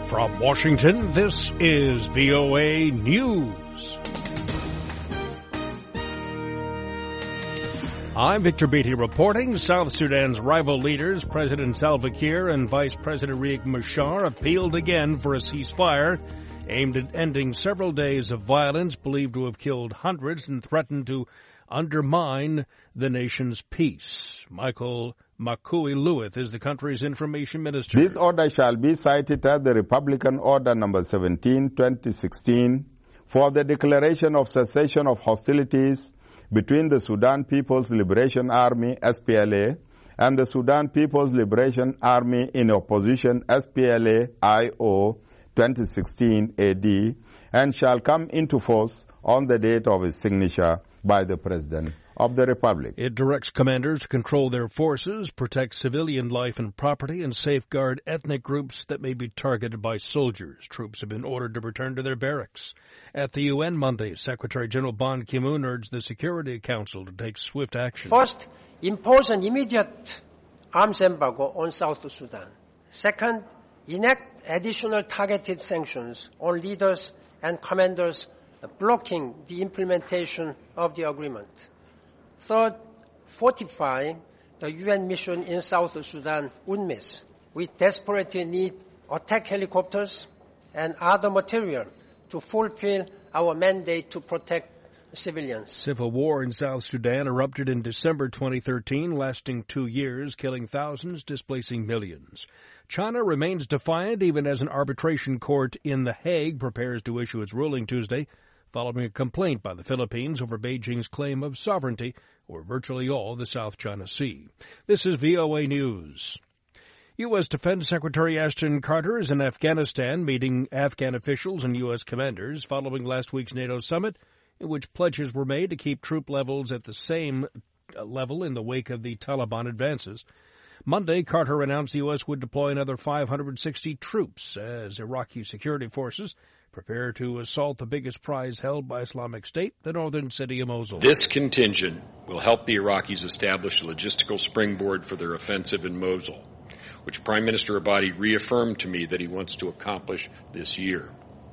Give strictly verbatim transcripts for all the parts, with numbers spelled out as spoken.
From Washington, this is V O A News. I'm Victor Beatty reporting. South Sudan's rival leaders, President Salva Kiir and Vice President Riek Machar, appealed again for a ceasefire aimed at ending several days of violence believed to have killed hundreds and threatened to undermine the nation's peace. Michael Makui-Luith is the country's information minister. This order shall be cited as the Republican Order Number seventeen, twenty sixteen, for the declaration of cessation of hostilities between the Sudan People's Liberation Army, S P L A, and the Sudan People's Liberation Army in opposition, S P L A I O, twenty sixteen A D, and shall come into force on the date of its signature by the President of the Republic. It directs commanders to control their forces, protect civilian life and property, and safeguard ethnic groups that may be targeted by soldiers. Troops have been ordered to return to their barracks. At the U N Monday, Secretary General Ban Ki-moon urged the Security Council to take swift action. First, impose an immediate arms embargo on South Sudan. Second, enact additional targeted sanctions on leaders and commanders blocking the implementation of the agreement. Third, fortify the U N mission in South Sudan, UNMISS. We desperately need attack helicopters and other material to fulfill our mandate to protect civilians. Civil war in South Sudan erupted in December twenty thirteen, lasting two years, killing thousands, displacing millions. China remains defiant even as an arbitration court in The Hague prepares to issue its ruling Tuesday, following a complaint by the Philippines over Beijing's claim of sovereignty over virtually all the South China Sea. This is V O A News. U S. Defense Secretary Ashton Carter is in Afghanistan meeting Afghan officials and U S commanders following last week's NATO summit, in which pledges were made to keep troop levels at the same level in the wake of the Taliban advances. Monday, Carter announced the U S would deploy another five hundred sixty troops as Iraqi security forces prepare to assault the biggest prize held by Islamic State, the northern city of Mosul. This contingent will help the Iraqis establish a logistical springboard for their offensive in Mosul, which Prime Minister Abadi reaffirmed to me that he wants to accomplish this year.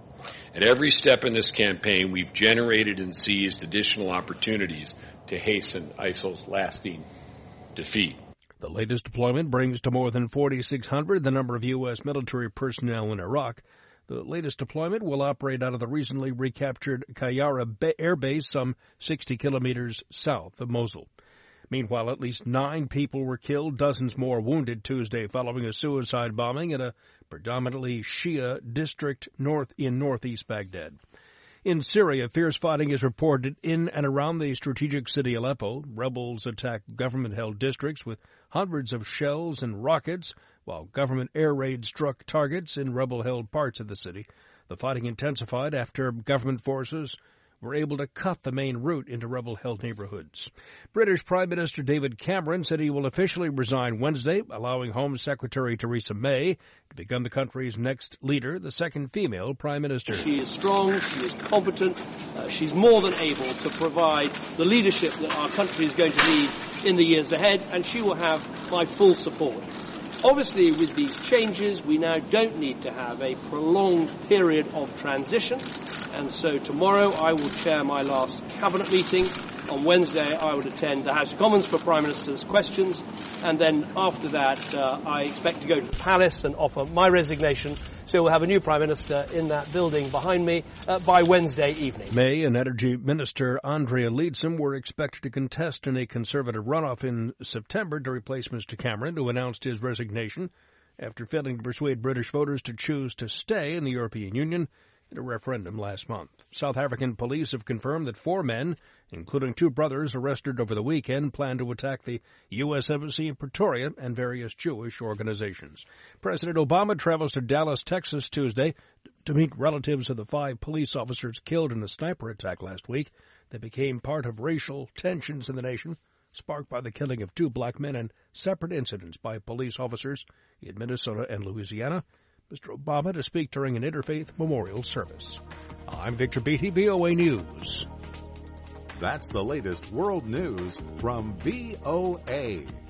At every step in this campaign, we've generated and seized additional opportunities to hasten ISIL's lasting defeat. The latest deployment brings to more than forty-six hundred the number of U S military personnel in Iraq. The latest deployment will operate out of the recently recaptured Qayyarah Air Base, some sixty kilometers south of Mosul. Meanwhile, at least nine people were killed, dozens more wounded Tuesday following a suicide bombing in a predominantly Shia district north in northeast Baghdad. In Syria, fierce fighting is reported in and around the strategic city Aleppo. Rebels attacked government-held districts with hundreds of shells and rockets, while government air raids struck targets in rebel-held parts of the city. The fighting intensified after government forces were able to cut the main route into rebel-held neighborhoods. British Prime Minister David Cameron said he will officially resign Wednesday, allowing Home Secretary Theresa May to become the country's next leader, the second female prime minister. She is strong, she is competent, uh, she's more than able to provide the leadership that our country is going to need in the years ahead, and she will have my full support. Obviously, with these changes, we now don't need to have a prolonged period of transition. And so tomorrow I will chair my last cabinet meeting. On Wednesday I would attend the House of Commons for Prime Minister's questions. And then after that uh, I expect to go to the Palace and offer my resignation. So we'll have a new Prime Minister in that building behind me uh, by Wednesday evening. May and Energy Minister Andrea Leadsom were expected to contest in a Conservative runoff in September to replace Mister Cameron, who announced his resignation after failing to persuade British voters to choose to stay in the European Union in a referendum last month. South African police have confirmed that four men, including two brothers arrested over the weekend, plan to attack the U S Embassy in Pretoria and various Jewish organizations. President Obama travels to Dallas, Texas Tuesday to meet relatives of the five police officers killed in a sniper attack last week that became part of racial tensions in the nation, sparked by the killing of two black men and separate incidents by police officers in Minnesota and Louisiana. Mister Obama to speak during an interfaith memorial service. I'm Victor Beatty, V O A News. That's the latest world news from V O A.